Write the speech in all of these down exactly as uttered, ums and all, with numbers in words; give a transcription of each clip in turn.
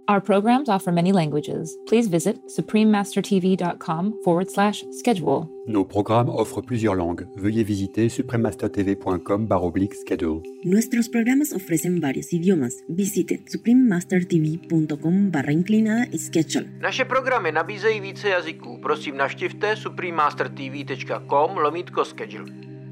Our programs offer many languages. Please visit suprememastertv.com forward slash schedule. Nos programmes offrent plusieurs langues. Veuillez visiter suprememastertv.com barra oblique schedule. Nuestros programas ofrecen varios idiomas. Visite suprememastertv.com barra inclinada schedule. Naše programy nabízejí více jazyků. Prosím, navštivte suprememastertv.com lomítko schedule.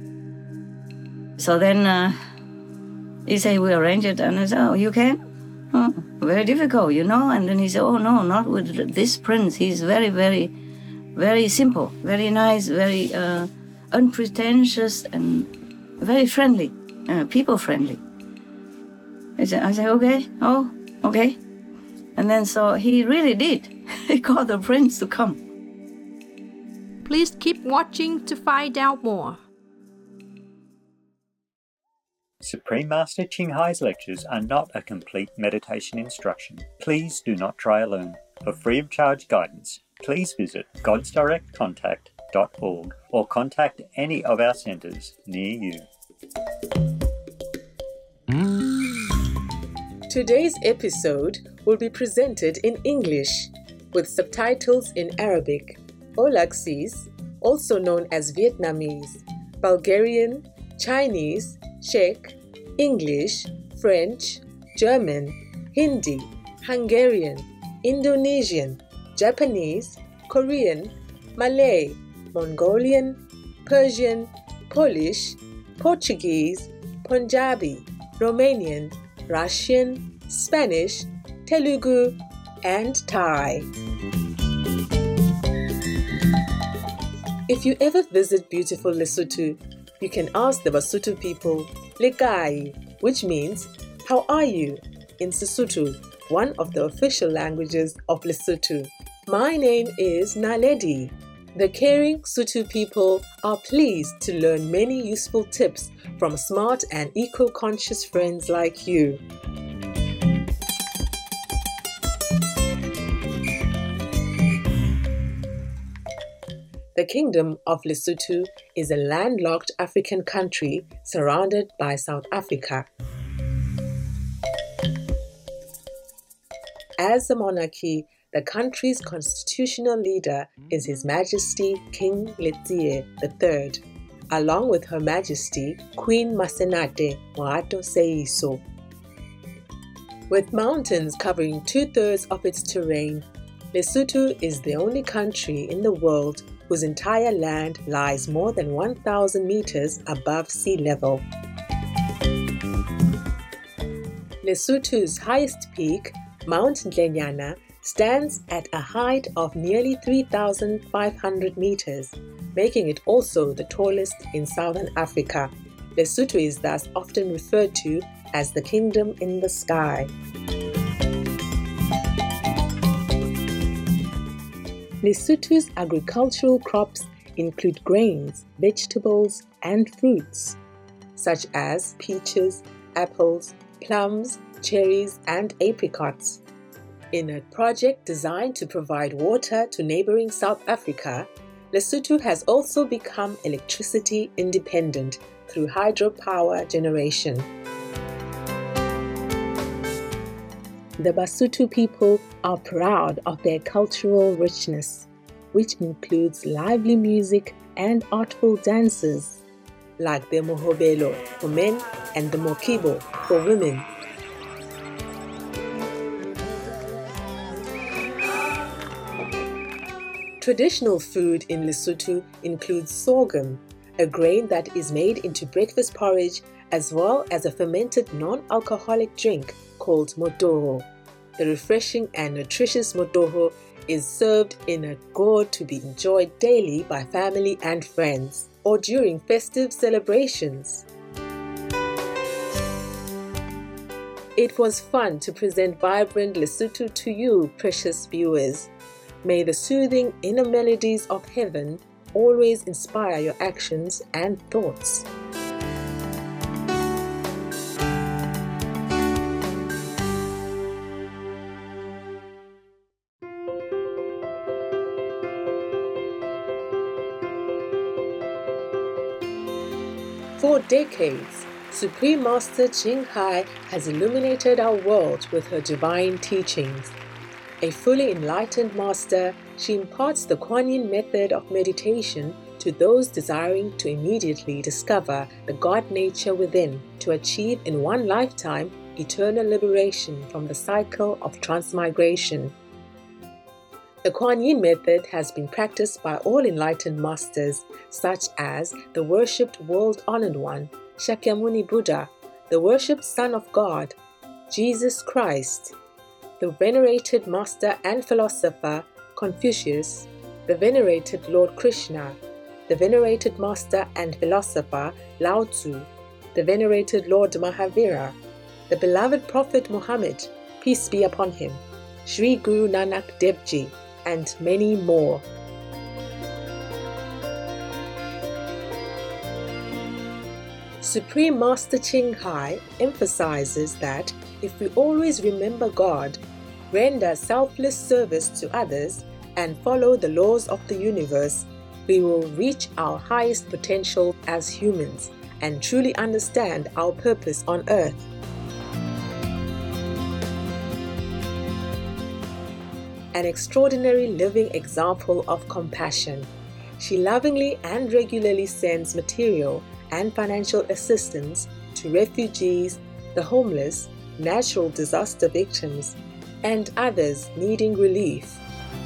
So then uh, he said, we arrange it, and I said, oh, you can? Oh, very difficult, you know? And then he said, oh, no, not with this prince. He's very, very, very simple, very nice, very uh, unpretentious, and very friendly, uh, people-friendly. I said, I said, okay, oh, okay. And then so he really did. He called the prince to come. Please keep watching to find out more. Supreme Master Ching Hai's lectures are not a complete meditation instruction. Please do not try alone. For free of charge guidance, please visit gods direct contact dot org or contact any of our centres near you. Today's episode will be presented in English with subtitles in Arabic, Aulacese, also known as Vietnamese, Bulgarian, Chinese, Czech, English, French, German, Hindi, Hungarian, Indonesian, Japanese, Korean, Malay, Mongolian, Persian, Polish, Portuguese, Punjabi, Romanian, Russian, Spanish, Telugu, and Thai. If you ever visit beautiful Lesotho, you can ask the Basotho people, Lekai, which means, how are you, in Sesotho, one of the official languages of Lesotho. My name is Naledi. The caring Sotho people are pleased to learn many useful tips from smart and eco-conscious friends like you. The Kingdom of Lesotho is a landlocked African country surrounded by South Africa. As a monarchy, the country's constitutional leader is His Majesty King Letsie the third, along with Her Majesty Queen Masenate Moato Seiso. With mountains covering two-thirds of its terrain, Lesotho is the only country in the world whose entire land lies more than one thousand meters above sea level. Lesotho's highest peak, Mount Dlenyana, stands at a height of nearly three thousand five hundred meters, making it also the tallest in southern Africa. Lesotho is thus often referred to as the Kingdom in the Sky. Lesotho's agricultural crops include grains, vegetables, and fruits, such as peaches, apples, plums, cherries, and apricots. In a project designed to provide water to neighboring South Africa, Lesotho has also become electricity independent through hydropower generation. The Basotho people are proud of their cultural richness, which includes lively music and artful dances, like the Mohobelo for men and the Mokibo for women. Traditional food in Lesotho includes sorghum, a grain that is made into breakfast porridge, as well as a fermented non-alcoholic drink called motoho. The refreshing and nutritious motoho is served in a gourd to be enjoyed daily by family and friends, or during festive celebrations. It was fun to present vibrant Lesotho to you, precious viewers. May the soothing inner melodies of heaven always inspire your actions and thoughts. For decades, Supreme Master Ching Hai has illuminated our world with her divine teachings. A fully enlightened master, she imparts the Kuan Yin method of meditation to those desiring to immediately discover the God nature within to achieve in one lifetime eternal liberation from the cycle of transmigration. The Kuan Yin method has been practiced by all enlightened masters, such as the worshipped world-honored one, Shakyamuni Buddha, the worshipped Son of God, Jesus Christ, the venerated master and philosopher, Confucius, the venerated Lord Krishna, the venerated master and philosopher, Lao Tzu, the venerated Lord Mahavira, the beloved Prophet Muhammad, peace be upon him, Sri Guru Nanak Dev Ji, and many more. Supreme Master Ching Hai emphasizes that if we always remember God, render selfless service to others, and follow the laws of the universe, we will reach our highest potential as humans and truly understand our purpose on earth. An extraordinary living example of compassion, she lovingly and regularly sends material and financial assistance to refugees, the homeless, natural disaster victims, and others needing relief.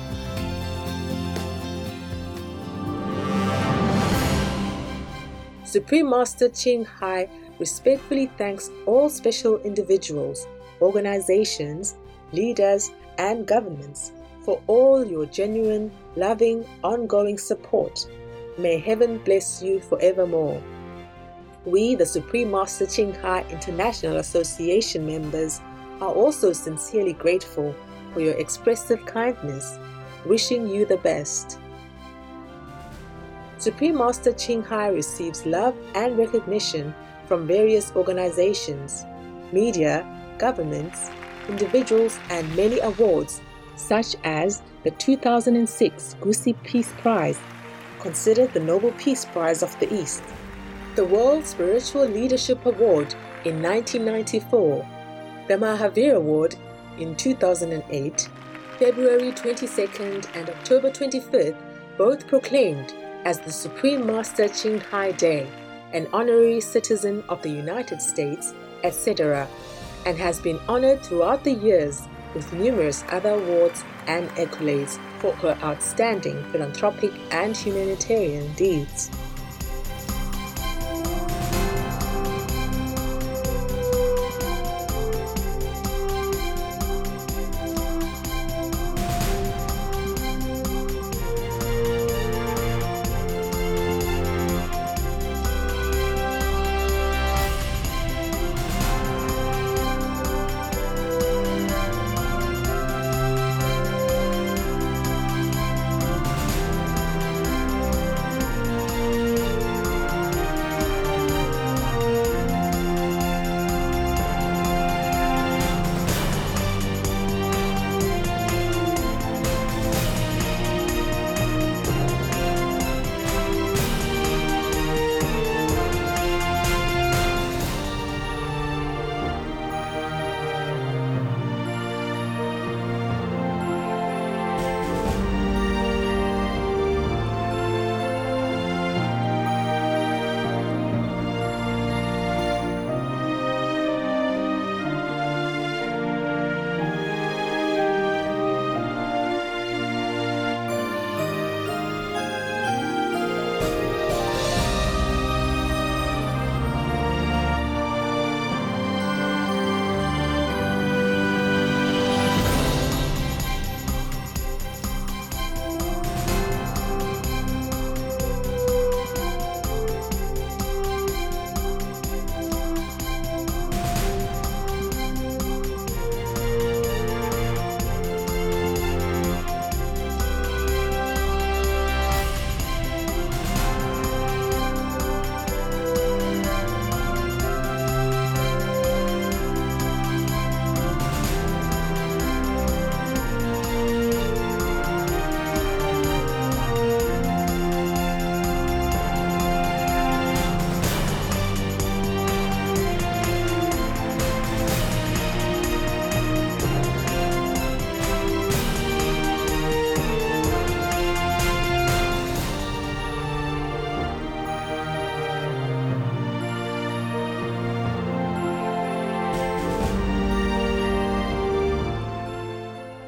Supreme Master Ching Hai respectfully thanks all special individuals, organizations, leaders, and governments for all your genuine, loving, ongoing support. May heaven bless you forevermore. We, the Supreme Master Ching Hai International Association members, are also sincerely grateful for your expressive kindness, wishing you the best. Supreme Master Ching Hai receives love and recognition from various organizations, media, governments, individuals, and many awards, such as the two thousand six Gusi Peace Prize, considered the Nobel Peace Prize of the East, the World Spiritual Leadership Award in nineteen ninety-four, the Mahavir Award in two thousand eight, February twenty-second and October twenty-fifth, both proclaimed as the Supreme Master Ching Hai Day, an honorary citizen of the United States, et cetera, and has been honored throughout the years with numerous other awards and accolades for her outstanding philanthropic and humanitarian deeds.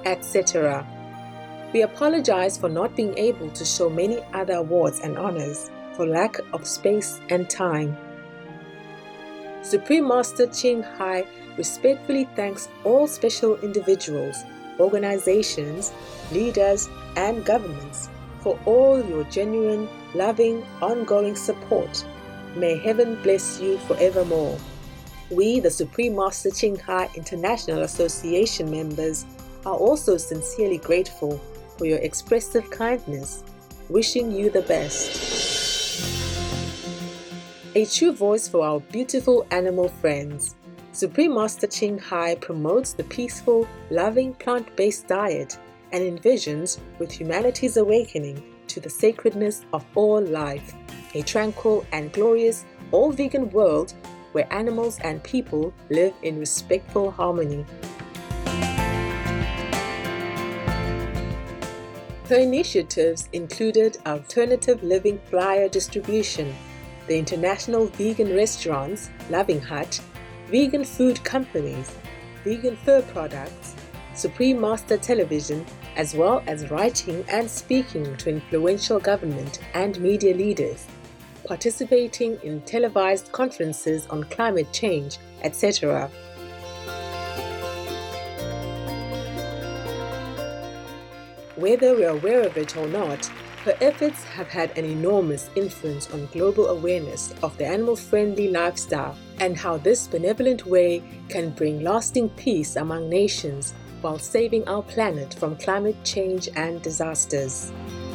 et cetera. We apologize for not being able to show many other awards and honors for lack of space and time. Supreme Master Ching Hai respectfully thanks all special individuals, organizations, leaders, and governments for all your genuine, loving, ongoing support. May heaven bless you forevermore. We, the Supreme Master Ching Hai International Association members, are also sincerely grateful for your expressive kindness, wishing you the best. A true voice for our beautiful animal friends. Supreme Master Ching Hai promotes the peaceful, loving plant-based diet and envisions with humanity's awakening to the sacredness of all life, a tranquil and glorious all-vegan world where animals and people live in respectful harmony. Her initiatives included alternative living flyer distribution, the international vegan restaurants Loving Hut, vegan food companies, vegan fur products, Supreme Master Television, as well as writing and speaking to influential government and media leaders, participating in televised conferences on climate change, et cetera. Whether we're aware of it or not, her efforts have had an enormous influence on global awareness of the animal-friendly lifestyle and how this benevolent way can bring lasting peace among nations while saving our planet from climate change and disasters.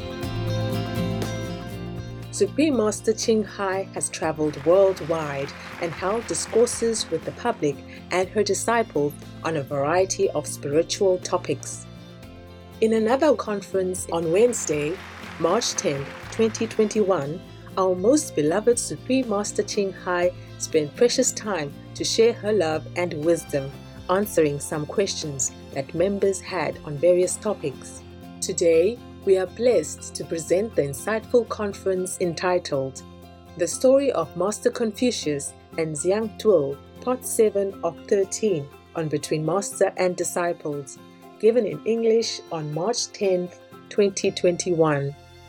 Supreme Master Ching Hai has traveled worldwide and held discourses with the public and her disciples on a variety of spiritual topics. In another conference on Wednesday, March tenth, twenty twenty-one, our most beloved Supreme Master Ching Hai spent precious time to share her love and wisdom, answering some questions that members had on various topics. Today, we are blessed to present the insightful conference entitled The Story of Master Confucius and Xiang Tuo, Part seven of thirteen on Between Master and Disciples, given in English on March tenth, twenty twenty-one.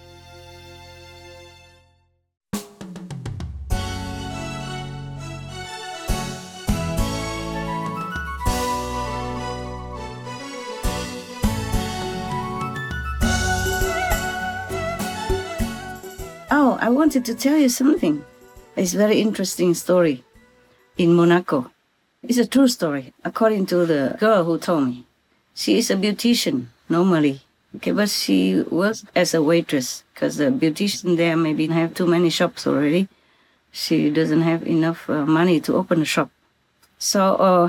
Oh, I wanted to tell you something. It's a very interesting story in Monaco. It's a true story, according to the girl who told me. She is a beautician, normally, okay, but she works as a waitress, because the beautician there maybe have too many shops already. She doesn't have enough uh, money to open a shop. So uh,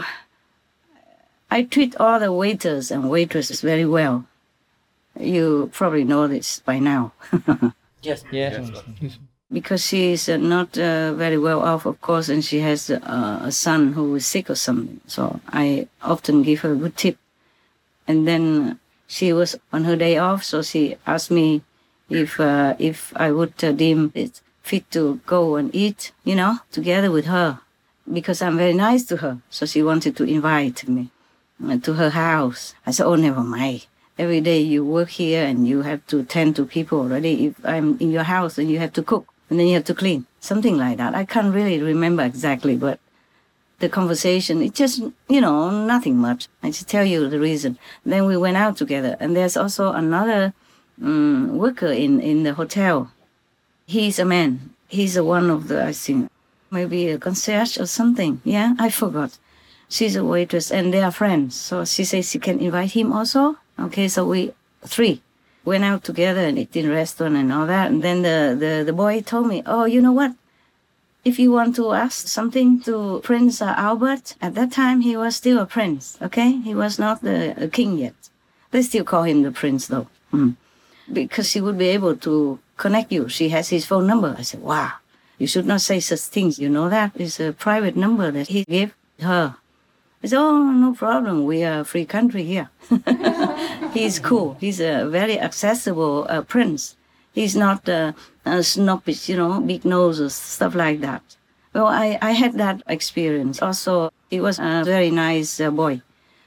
I treat all the waiters and waitresses very well. You probably know this by now. Yes, yes. yes. Because she is uh, not uh, very well off, of course, and she has uh, a son who is sick or something. So I often give her a good tip. And then she was on her day off, so she asked me if uh, if I would uh, deem it fit to go and eat, you know, together with her, because I'm very nice to her. So she wanted to invite me uh, to her house. I said, oh, never mind. Every day you work here and you have to tend to people already. If I'm in your house, then you have to cook and then you have to clean. Something like that. I can't really remember exactly, but the conversation, it just, you know, nothing much. I just tell you the reason. Then we went out together. And there's also another um, worker in, in the hotel. He's a man. He's a one of the, I think, maybe a concierge or something. Yeah, I forgot. She's a waitress and they are friends. So she says she can invite him also. Okay, so we three went out together and ate in a restaurant and all that. And then the, the, the boy told me, oh, you know what? If you want to ask something to Prince uh, Albert, at that time he was still a prince, okay? He was not the a king yet. They still call him the prince, though. Mm. Because she would be able to connect you. She has his phone number. I said, wow, you should not say such things. You know that? It's a private number that he gave her. I said, oh, no problem. We are a free country here. He's cool. He's a very accessible uh, prince. He's not uh, uh, snobbish, you know, big noses, stuff like that. Well, I, I had that experience. Also, he was a very nice uh, boy.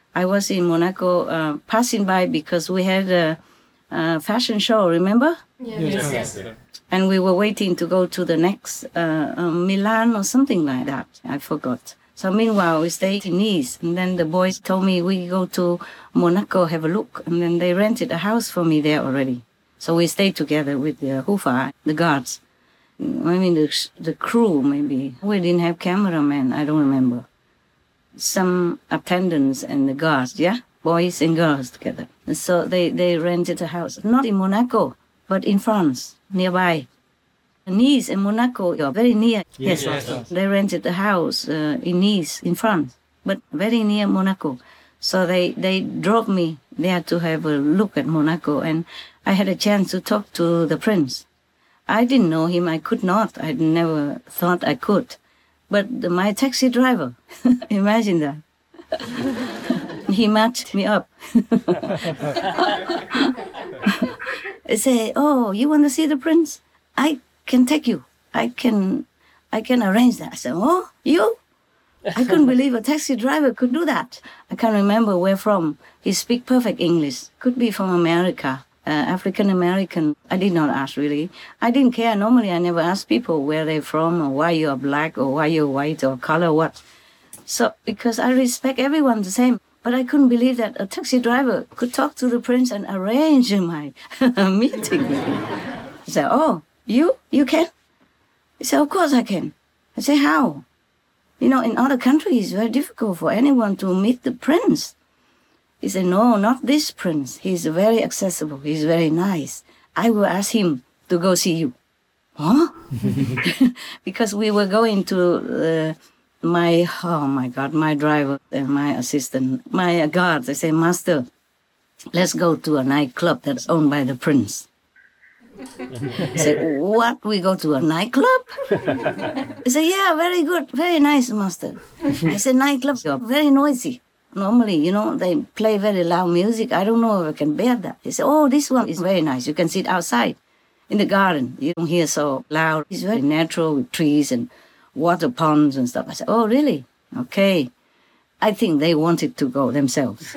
I was in Monaco uh, passing by because we had a, a fashion show, remember? Yes. Yes. yes. And we were waiting to go to the next uh, uh, Milan or something like that. I forgot. So meanwhile, we stayed in Nice. And then the boys told me we go to Monaco, have a look. And then they rented a house for me there already. So we stayed together with the Hufa, the guards. I mean, the, the crew, maybe. We didn't have cameramen, I don't remember. Some attendants and the guards, yeah? Boys and girls together. And so they, they rented a house, not in Monaco, but in France, nearby. Nice and Monaco are very near. Yes, yes, yes. They rented a house uh, in Nice, in France, but very near Monaco. So they, they drove me there to have a look at Monaco, and I had a chance to talk to the prince. I didn't know him, I could not. I never thought I could. But the, my taxi driver, imagine that. He matched me up. I say, oh, you want to see the prince? I can take you. I can I can arrange that. I said, oh, you? I couldn't believe a taxi driver could do that. I can't remember where from. He speaks perfect English. Could be from America, uh, African American. I did not ask, really. I didn't care. Normally, I never ask people where they're from or why you are black or why you're white or color what. So, because I respect everyone the same. But I couldn't believe that a taxi driver could talk to the prince and arrange my meeting with him. I said, oh, you? You can? He said, of course I can. I said, how? You know, in other countries, it's very difficult for anyone to meet the prince. He said, no, not this prince. He's very accessible. He's very nice. I will ask him to go see you. Huh? Because we were going to... Uh, My, oh my God, my driver and my assistant, my guards, they say, Master, let's go to a nightclub that's owned by the prince. I said, what? We go to a nightclub? He said, yeah, very good, very nice, Master. I said, nightclubs are very noisy. Normally, you know, they play very loud music. I don't know if I can bear that. He said, oh, this one is very nice. You can sit outside in the garden. You don't hear so loud. It's very natural with trees and water ponds and stuff. I said, oh, really? Okay. I think they wanted to go themselves.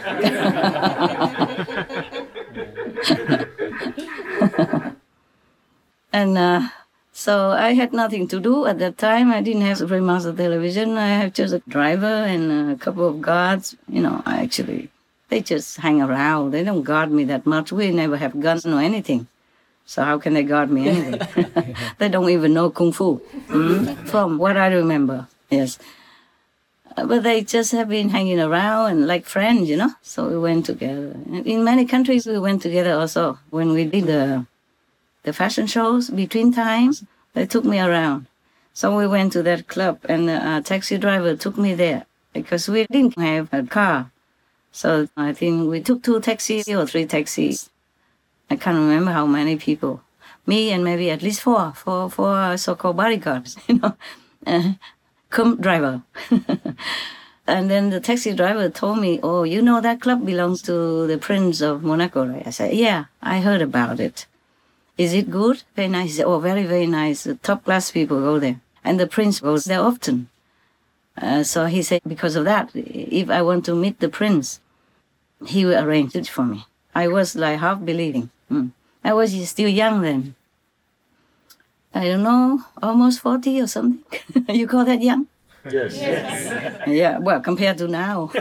And uh, so I had nothing to do at that time. I didn't have Supreme Master Television. I have just a driver and a couple of guards. You know, I actually, they just hang around. They don't guard me that much. We never have guns or anything. So how can they guard me anyway? They don't even know Kung Fu, mm? From what I remember, yes. Uh, but they just have been hanging around and like friends, you know? So we went together. And in many countries, we went together also. When we did the, the fashion shows between times, they took me around. So we went to that club and a taxi driver took me there because we didn't have a car. So I think we took two taxis or three taxis. I can't remember how many people. Me and maybe at least four, four, four so-called bodyguards, you know, uh, come driver. And then the taxi driver told me, oh, you know that club belongs to the Prince of Monaco, right? I said, yeah, I heard about it. Is it good? Very nice. He said, oh, very, very nice. The top-class people go there. And the Prince goes there often. Uh, so he said, because of that, if I want to meet the Prince, he will arrange it for me. I was like half believing. Mm. I was still young then. I don't know, almost forty or something. You call that young? Yes. Yes. Yeah, well, compared to now.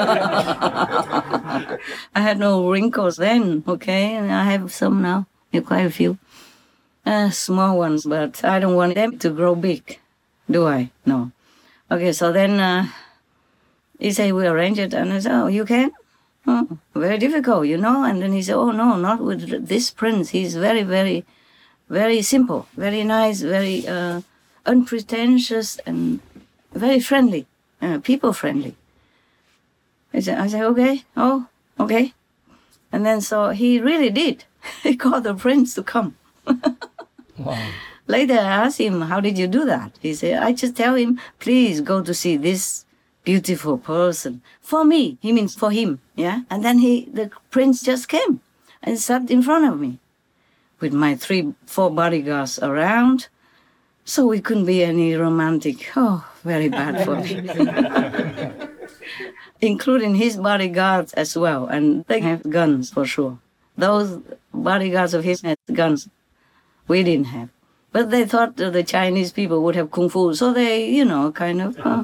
I had no wrinkles then, okay? And I have some now, yeah, quite a few. Uh, small ones, but I don't want them to grow big, do I? No. Okay, so then uh, he said, we arrange it, and I said, oh, you can? Oh, very difficult, you know? And then he said, oh, no, not with this prince. He's very, very, very simple, very nice, very uh, unpretentious, and very friendly, uh, people-friendly. I said, I said, okay, oh, okay. And then so he really did. He called the prince to come. Wow. Later, I asked him, how did you do that? He said, I just tell him, please go to see this beautiful person. For me, he means for him, yeah? And then he, the prince just came and sat in front of me with my three, four bodyguards around. So we couldn't be any romantic. Oh, very bad for me. including his bodyguards as well. And they have guns for sure. Those bodyguards of his had guns. We didn't have. But they thought uh, the Chinese people would have kung fu, so they, you know, kind of... Uh,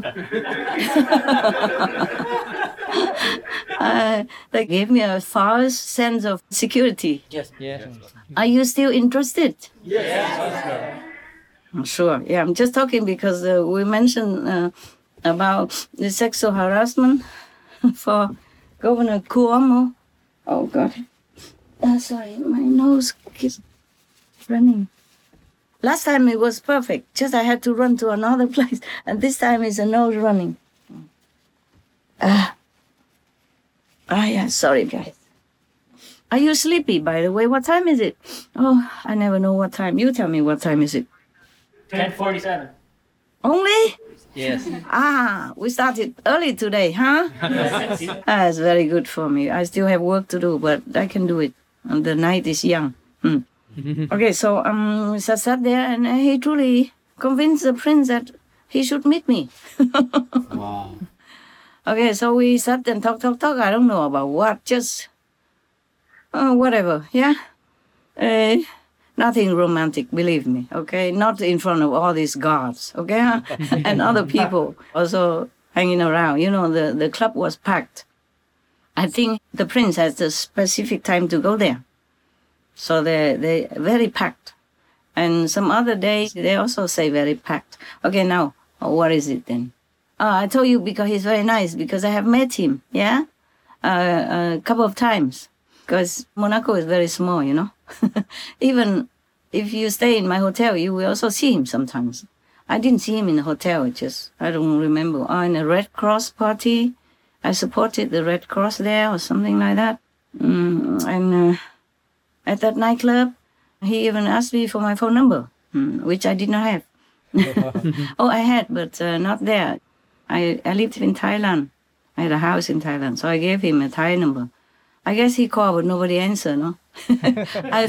uh, they gave me a false sense of security. Yes. Yes. Are you still interested? Yes. Sure. Yeah, I'm just talking because uh, we mentioned uh, about the sexual harassment for Governor Cuomo. Oh, God. Uh, sorry, my nose keeps running. Last time it was perfect, just I had to run to another place, and this time it's a nose running. Ah, ah, yeah, sorry, guys. Are you sleepy, by the way? What time is it? Oh, I never know what time. You tell me what time is it. ten forty-seven. Only? Yes. Ah, we started early today, huh? Ah, it's very good for me. I still have work to do, but I can do it. And the night is young. Hmm. Okay, so um, so I sat there, and he truly convinced the prince that he should meet me. Wow. Okay, so we sat and talk, talk, talk. I don't know about what, just uh, whatever, yeah? Uh, nothing romantic, believe me, okay? Not in front of all these guards, okay? And other people also hanging around. You know, the, the club was packed. I think the prince has a specific time to go there. So they're, they're very packed. And some other days, they also say very packed. Okay, now, what is it then? Oh, I told you because he's very nice, because I have met him, yeah? Uh, a couple of times. Because Monaco is very small, you know? Even if you stay in my hotel, you will also see him sometimes. I didn't see him in the hotel, just, I don't remember. Oh, in a Red Cross party, I supported the Red Cross there or something like that. Mm, and... Uh, At that nightclub, he even asked me for my phone number, which I did not have. Oh, I had, but uh, not there. I, I lived in Thailand. I had a house in Thailand, so I gave him a Thai number. I guess he called, but nobody answered, no? I,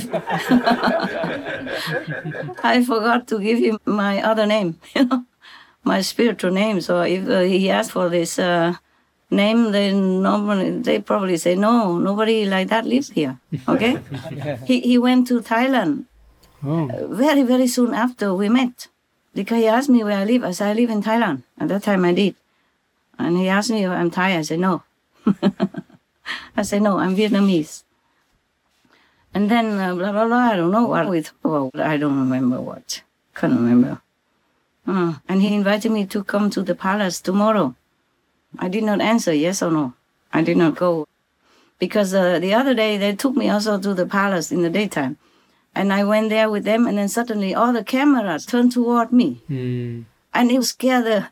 I forgot to give him my other name, you know, my spiritual name. So if uh, he asked for this uh, name, then normally they probably say, no, nobody like that lives here, okay? he, he went to Thailand oh. uh, very, very soon after we met. Because he asked me where I live. I said, I live in Thailand. At that time I did. And he asked me if I'm Thai. I said, no. I said, no, I'm Vietnamese. And then uh, blah, blah, blah, I don't know what we talked about. I don't remember what. Can't remember. Uh, and he invited me to come to the palace tomorrow. I did not answer yes or no. I did not go. Because uh, the other day, they took me also to the palace in the daytime. And I went there with them, and then suddenly all the cameras turned toward me. Mm. And it scared the...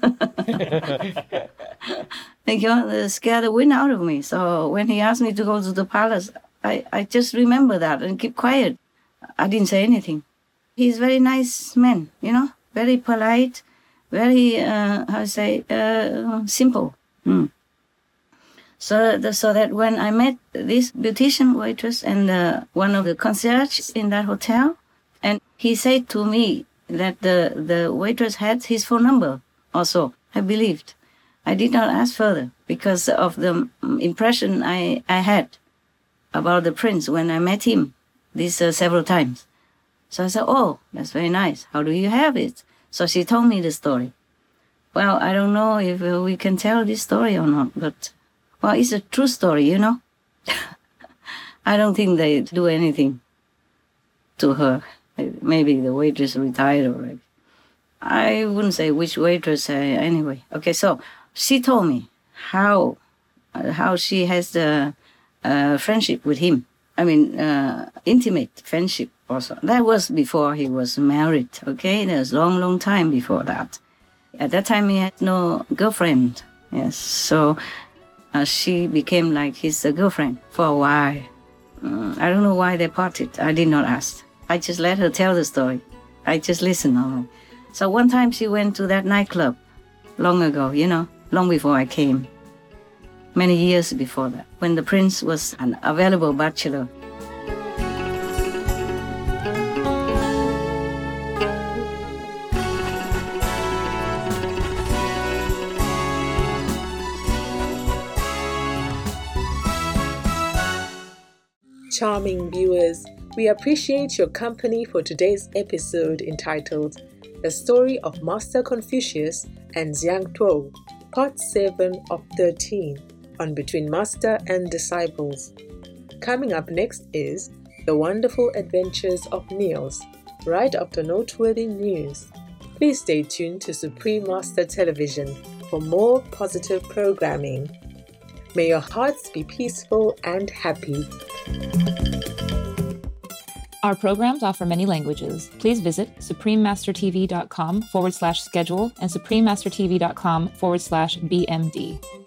you know, it scared the wind out of me. So when he asked me to go to the palace, I, I just remember that and keep quiet. I didn't say anything. He's a very nice man, you know, very polite. Very, uh, how to say, uh, simple. Mm. So, the, so that when I met this beautician waitress and uh, one of the concierge in that hotel, and he said to me that the, the waitress had his phone number also, I believed. I did not ask further because of the impression I, I had about the prince when I met him these uh, several times. So I said, oh, that's very nice. How do you have it? So she told me the story. Well, I don't know if uh, we can tell this story or not, but, well, it's a true story, you know. I don't think they do anything to her. Maybe the waitress retired already. I wouldn't say which waitress uh, anyway. Okay, so she told me how, uh, how she has the uh, friendship with him. I mean, uh, intimate friendship. Also. That was before he was married, okay? That was a long, long time before that. At that time, he had no girlfriend, yes. So uh, she became like his uh, girlfriend for a while. Uh, I don't know why they parted. I did not ask. I just let her tell the story. I just listened. All. So one time she went to that nightclub, long ago, you know, long before I came. Many years before that, when the prince was an available bachelor. Charming viewers, we appreciate your company for today's episode entitled The Story of Master Confucius and Xiang Tuo, Part seven of thirteen on Between Master and Disciples. Coming up next is The Wonderful Adventures of Niels, right after noteworthy news. Please stay tuned to Supreme Master Television for more positive programming. May your hearts be peaceful and happy. Our programs offer many languages. Please visit suprememastertv.com forward slash schedule and suprememastertv.com forward slash BMD.